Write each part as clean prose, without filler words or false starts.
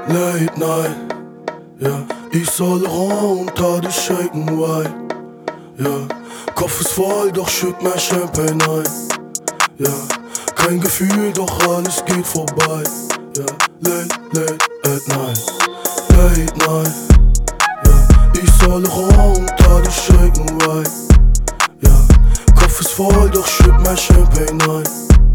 Late night, ja, ich soll runter, die shaken white, ja, Kopf ist voll, doch schütt mehr Champagne ein, ja, kein Gefühl, doch alles geht vorbei, ja, late at night, late night, ja, ich soll runter, die shaken white, ja, Kopf ist voll, doch schütt mehr Champagne ein,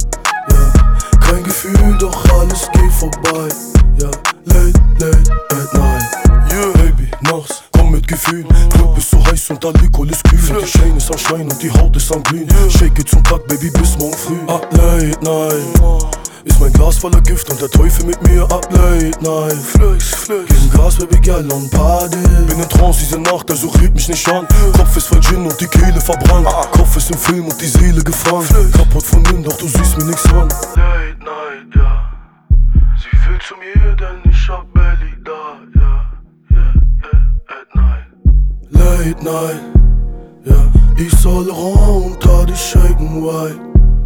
ja, kein Gefühl, doch alles geht vorbei, ja, late at night. Yeah, Baby, nachts, komm mit Gefühl. Club ist so heiß und Alkohol ist kühl. Die Chain ist am Schein und die Haut ist am Glühen. Shake it zum Tag, Baby, bis morgen früh. Up late night, ist mein Glas voller Gift und der Teufel mit mir. Up late night, geben Gas, Baby, Girl und Party. Bin in Trance diese Nacht, also red mich nicht an. Kopf ist voll Gin und die Kehle verbrannt. Kopf ist im Film und die Seele gefangen. Kaputt von innen, doch du siehst mir nix an. Late night, ja. Sie will zu mir, denn ich hab Belly da, ja, at night. Late night, ja, ich soll runter, die shaken white,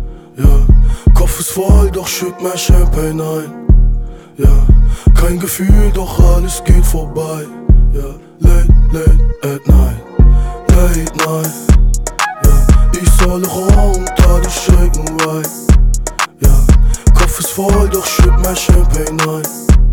ja, Kopf ist voll, doch schütt mehr Champagne ein, ja, kein Gefühl, doch alles geht vorbei, ja, late at night, late night, ja, ich soll runter, die shaken white, ja, Kopf ist voll, doch schütt mehr Champagne ein,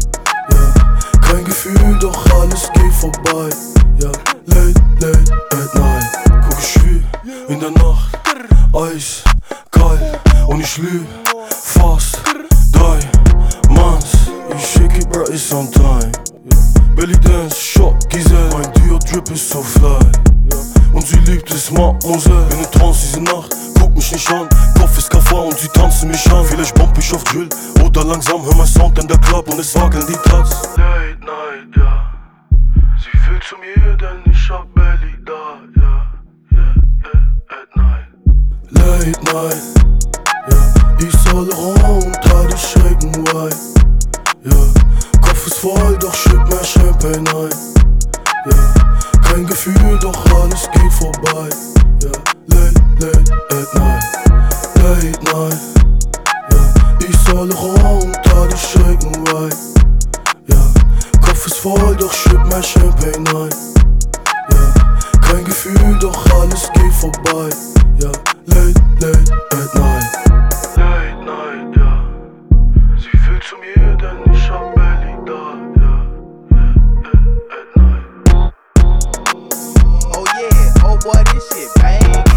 ja, kein Gefühl, doch alles geht vorbei, ja, late at night. Guck, ich schwül in der Nacht, Eis, kalt und ich lüg fast 3 Manns. Ich shake it, bro, it's on time, Belly Dance, Shot, Giselle, mein Dio-Drip ist so fly, und sie liebt es, Mademoiselle. Bin in Trance diese Nacht, guck mich nicht an. Kopf ist Kaffer und sie tanzen mich an. Vielleicht bomb ich auf Drill oder langsam hör mein Sound in der Club und es wackeln die Tats. Late night, ja, sie will zu mir, denn ich hab Belly da, ja, at night. Late night, ja, ich soll runter, die shaken white, ja, Kopf ist voll, doch schütt mehr Champagne ein, ja, kein Gefühl, doch alles geht vorbei, ja, late at night, late night, ja, ich soll runter, die shaken white, ja, Kopf ist voll, doch schütt mehr Champagne ein, ja, kein Gefühl, doch alles geht vorbei, ja, late at night. Late night, ja, sie will zu mir, denn ich hab Belly da, ja, at night. Oh yeah, oh boy, this shit bang.